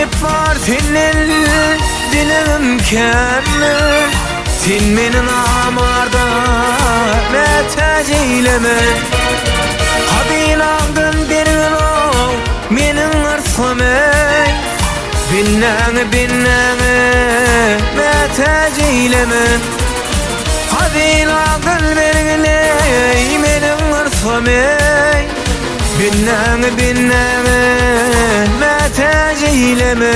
var senin dilim kemmi sen menin amarda metej eyleme Habinağın derin o menin arslamay Binnäňe metej eyleme Habinağın bergiley menin arslamay Binnäňe metej eyleme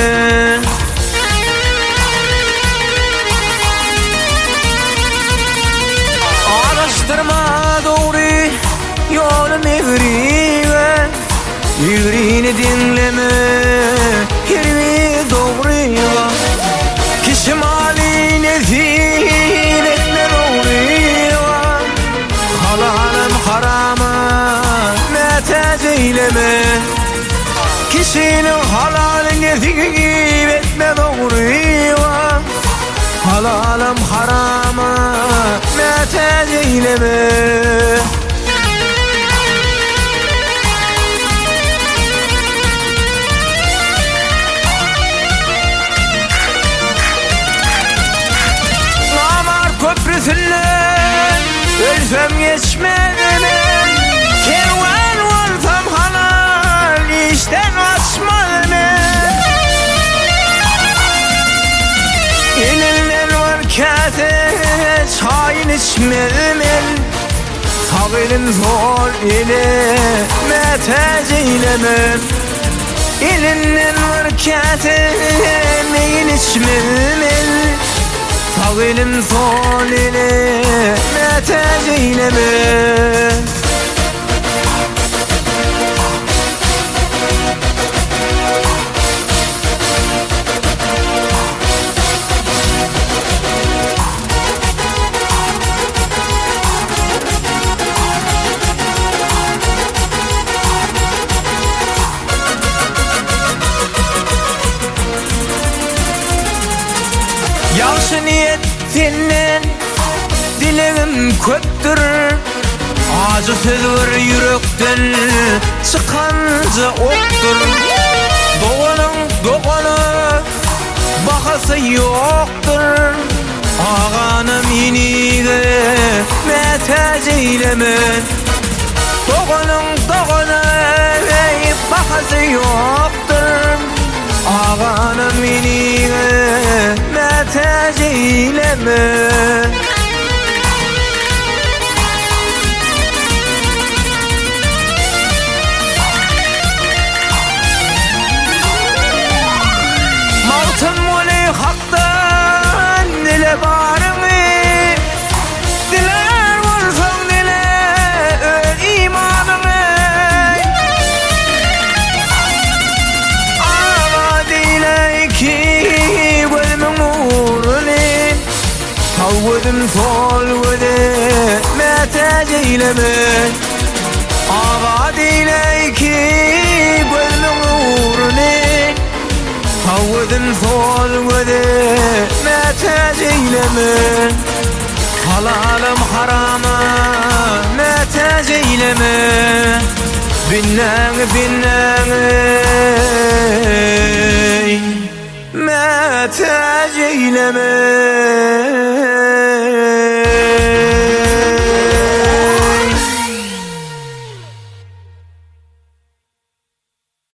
Araştırma doğru yolum evriye Yüreğini dinleme kirvi doğruya Kişim haline zil etme doğruya Halalım harama metej eyleme Kişinin halalini zil etme doğruya Halalım harama metej eyleme Namar köprüsünden ölsem geçmem Kervan olsam halal işten açmam Elinden var kase çayın içmem Sağ elim zor ile metej eylemem Elinden var kase neyin içmem Sağ elim zor ile metej eylemem Yaxşı niyet senden dileğim köptür Acı söz var yürekten çıkanca oktur Doğanın bakası yoktur Ağanım yeniğe metej eyleme Doğanın bakası yoktur Ağanım yeniğe metej eyleme Mavtın moli haktan dile barını Diler olsan dile öl imanını Ama dile ki bölümün uğrunu Savgıdım sol vede metej eyleme Ama dile ki bölümün uğrunu Savgıdım sol vede metej eyleme Halalım harama metej eyleme Binnäňe metej eyleme